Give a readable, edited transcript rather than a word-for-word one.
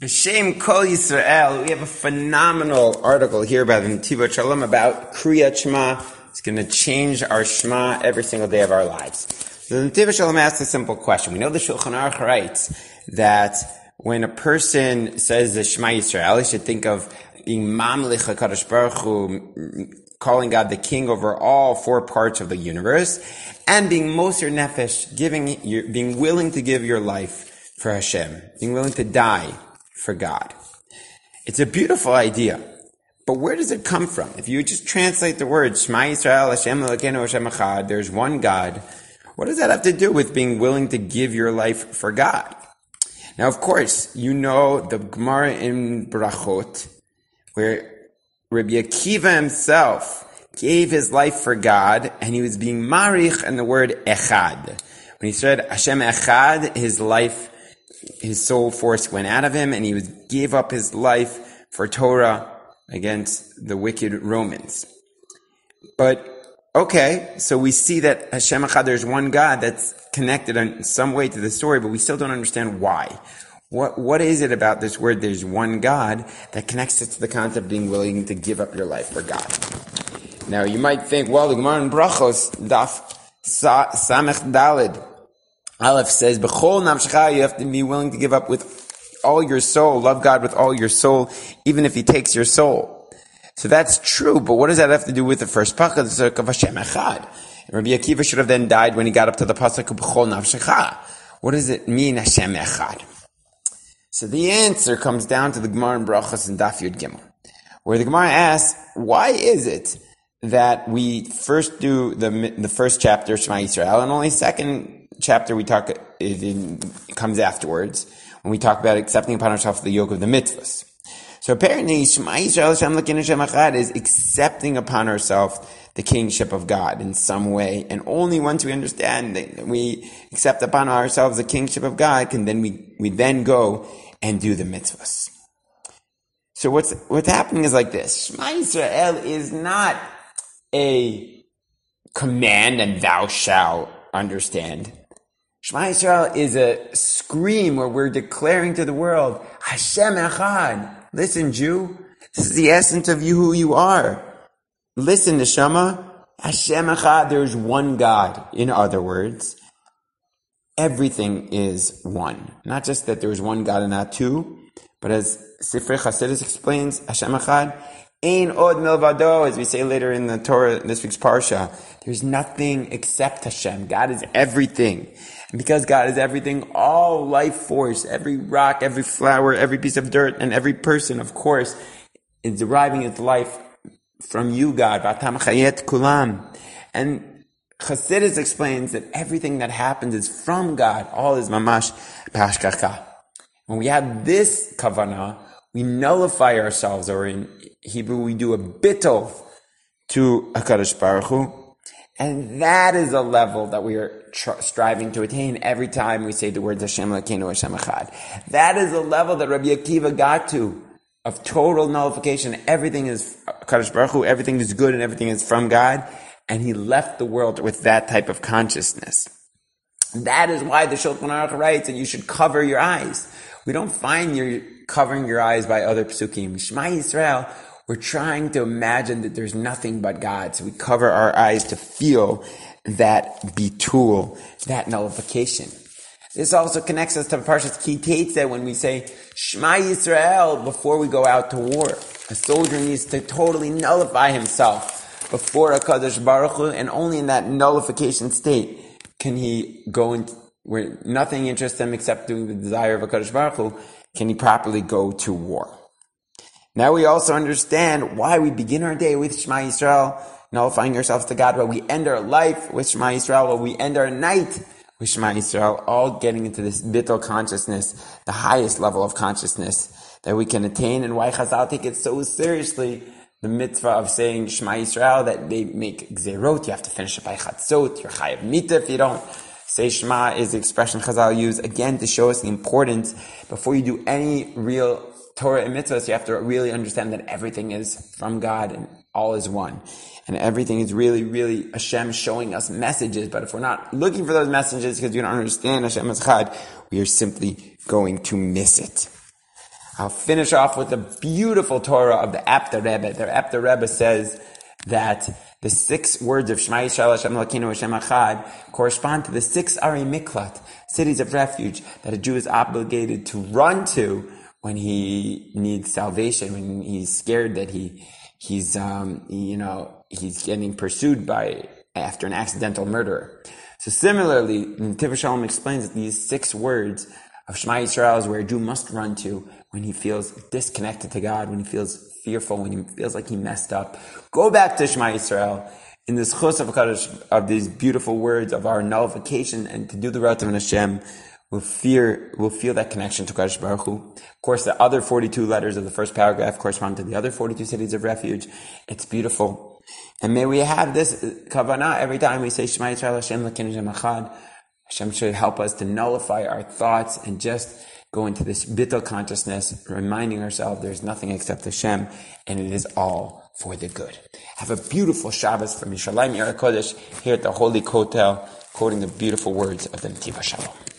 Hashem Kol Yisrael. We have a phenomenal article here by the Netivot Shalom about Kriyat Shema. It's going to change our Shema every single day of our lives. The Netivot Shalom asks a simple question. We know the Shulchan Aruch writes that when a person says the Shema Yisrael, he should think of being Mamlich HaKadosh Baruch Hu, calling God the King over all four parts of the universe, and being Moser Nefesh, being willing to give your life for Hashem, being willing to die for God. It's a beautiful idea, but where does it come from? If you just translate the words Shema Yisrael, Hashem Elokeinu, Hashem Echad, there's one God. What does that have to do with being willing to give your life for God? Now, of course, you know the Gemara in Brachot, where Rabbi Akiva himself gave his life for God, and he was being marich in the word Echad. When he said Hashem Echad, his soul force went out of him, and he gave up his life for Torah against the wicked Romans. But, okay, so we see that Hashem Echad, there's one God that's connected in some way to the story, but we still don't understand why. What is it about this word, there's one God, that connects it to the concept of being willing to give up your life for God? Now, you might think, well, the Gemara in Brachos, Daf Samech Dalid, Aleph says, B'chol nafshecha, you have to be willing to give up with all your soul, love God with all your soul, even if He takes your soul. So that's true, but what does that have to do with the first pasuk of Hashem Echad? Rabbi Akiva should have then died when he got up to the pasuk of B'chol nafshecha. What does it mean, Hashem Echad? So the answer comes down to the Gemara in Brachos and Daf Yud Gimel, where the Gemara asks, why is it that we first do the first chapter, Shema Yisrael, and only second chapter it comes afterwards, when we talk about accepting upon ourselves the yoke of the mitzvahs. So apparently, Shema Yisrael, Hashem Elokeinu, Hashem Echad is accepting upon ourselves the kingship of God in some way, and only once we understand that we accept upon ourselves the kingship of God, we then go and do the mitzvahs. So what's happening is like this. Shema Yisrael is not a command and thou shalt understand. Shema Yisrael is a scream where we're declaring to the world, Hashem Echad. Listen, Jew, this is the essence of you, who you are. Listen, Neshama, Hashem Echad, there's one God. In other words, everything is one. Not just that there's one God and not two, but as Sifrei Chasidus explains, Hashem Echad, Ein od milvado, as we say later in the Torah, this week's Parsha, there's nothing except Hashem. God is everything. And because God is everything, all life force, every rock, every flower, every piece of dirt, and every person, of course, is deriving its life from you, God. V'atam chayet kulam. And Chassidus explains that everything that happens is from God. All is mamash b'hashgacha. When we have this kavanah, we nullify ourselves, or in Hebrew, we do a bittul to HaKadosh Baruch Hu. And that is a level that we are striving to attain every time we say the words Hashem Elokeinu, Hashem Echad. That is a level that Rabbi Akiva got to, of total nullification. Everything is HaKadosh Baruch Hu, everything is good and everything is from God. And he left the world with that type of consciousness. That is why the Shulchan Aruch writes that you should cover your eyes. We don't find you covering your eyes by other psukim. Shema Yisrael, we're trying to imagine that there's nothing but God. So we cover our eyes to feel that bitul, that nullification. This also connects us to Parshas Ki Tetzah when we say Shema Yisrael before we go out to war. A soldier needs to totally nullify himself before HaKadosh Baruch Hu, and only in that nullification state can he go in where nothing interests him except doing the desire of HaKadosh Baruch Hu, can he properly go to war. Now we also understand why we begin our day with Shema Yisrael, nullifying ourselves to God, while we end our life with Shema Yisrael, while we end our night with Shema Yisrael, all getting into this bittul consciousness, the highest level of consciousness that we can attain, and why Chazal take it so seriously, the mitzvah of saying Shema Yisrael, that they make gzerot, you have to finish it by chatzot, you're chayav mita if you don't. Say Shema is the expression Chazal use, again, to show us the importance. Before you do any real Torah and mitzvahs, you have to really understand that everything is from God and all is one. And everything is really, really Hashem showing us messages. But if we're not looking for those messages because we don't understand Hashem Echad, we are simply going to miss it. I'll finish off with the beautiful Torah of the Apta Rebbe. The Apta Rebbe says that the 6 words of Shema Yisrael Hashem Elokeinu Hashem Echad correspond to the 6 Ari Miklat, cities of refuge, that a Jew is obligated to run to when he needs salvation, when he's scared that he's getting pursued after an accidental murderer. So similarly, Netiv Shalom explains that these 6 words of Shema Yisrael is where a Jew must run to when he feels disconnected to God, when he feels fearful, when he feels like he messed up. Go back to Shema Yisrael in this chus of these beautiful words of our nullification, and to do the Ratzon Hashem, we'll feel that connection to Kadosh Baruch Hu. Of course, the other 42 letters of the first paragraph correspond to the other 42 cities of refuge. It's beautiful. And may we have this kavanah every time we say Shema Yisrael Hashem Elokeinu Hashem Echad. Hashem should help us to nullify our thoughts and just go into this bittul consciousness, reminding ourselves there's nothing except Hashem, and it is all for the good. Have a beautiful Shabbos from Yerushalayim Yer HaKodesh here at the Holy Kotel, quoting the beautiful words of the Netiv Shalom.